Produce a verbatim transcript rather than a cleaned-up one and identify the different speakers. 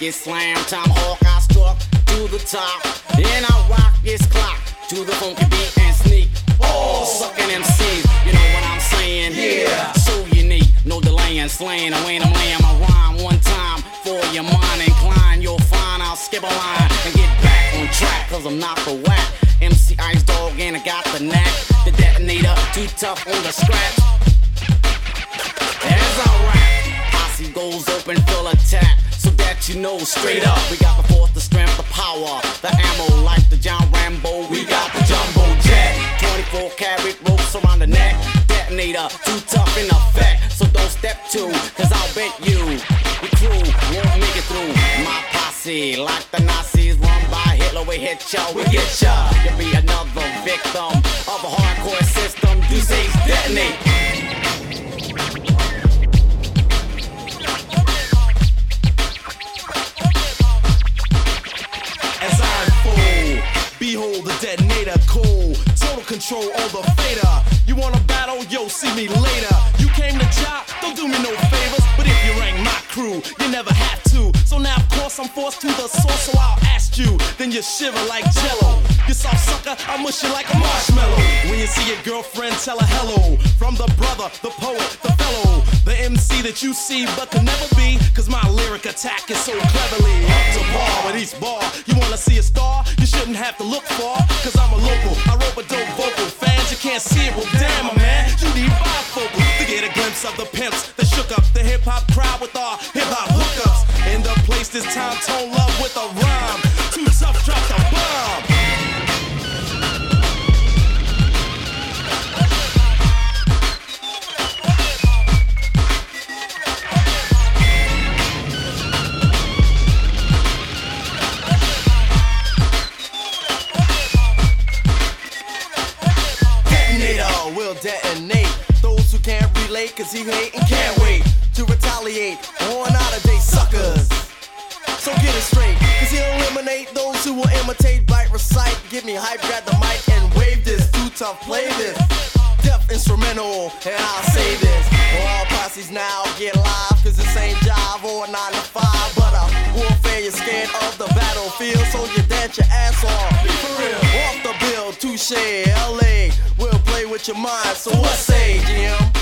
Speaker 1: get slammed. Tomahawk, I struck to the top. And I rock this clock to the funky beat and sneak. Oh, sucking M Cs, you know what I'm saying?
Speaker 2: Yeah.
Speaker 1: So unique, no delaying, slaying. I ain't I'm laying my rhyme one time for your mind inclined. You'll find I'll skip a line and get back on track, cause I'm not the whack. M C Ice Dog and I got the knack. The detonator, too tough on the scratch. As I rap, posse goes open, full attack. So that you know straight up, we got the force, the strength, the power, the ammo like the John Rambo. We got the jumbo jet, twenty-four karat ropes around the neck. Detonator, too tough in effect. So don't step two, cause I'll bet you your crew won't make it through my posse. Like the Nazis run by Hitler, we hit ya, we get ya. You'll be another victim of a hardcore system. Do say detonate.
Speaker 2: Behold the detonator, cool, total control on the fader. You wanna battle? Yo, see me later. You came to chop, don't do me no favors. But if you rank my crew, you never have to. So now of course I'm forced to the source, so I'll ask you. Then you shiver like jello. You soft sucker, I mush you like a marshmallow. When you see your girlfriend, tell her hello. From the brother, the poet, the fellow, the M C that you see but can never be. Cause my lyric attack is so cleverly up to par with each bar. You wanna see a star? You shouldn't have to look far. Cause I'm a local, I rope a dope vocal. Fans, you can't see it, well damn my man, you need bifocals to get a glimpse of the pimps that shook up the hip hop crowd with our hip hop hookups. In the place this time, tone love with a rhyme. Too tough, drop the bomb. Will detonate those who can't relate, cause he hate and can't wait to retaliate on out of day suckers. So get it straight, cause he'll eliminate those who will imitate, bite, recite, give me hype, grab the mic and wave this. Too tough, play this. Deaf instrumental, and I'll say this. All posses now get live, cause this ain't job or nine to five, but a warfare, you're scared of the battlefield, so you dance your ass off. Be for real. Off the bill, touche, L A will play with your mind, so what say, G M?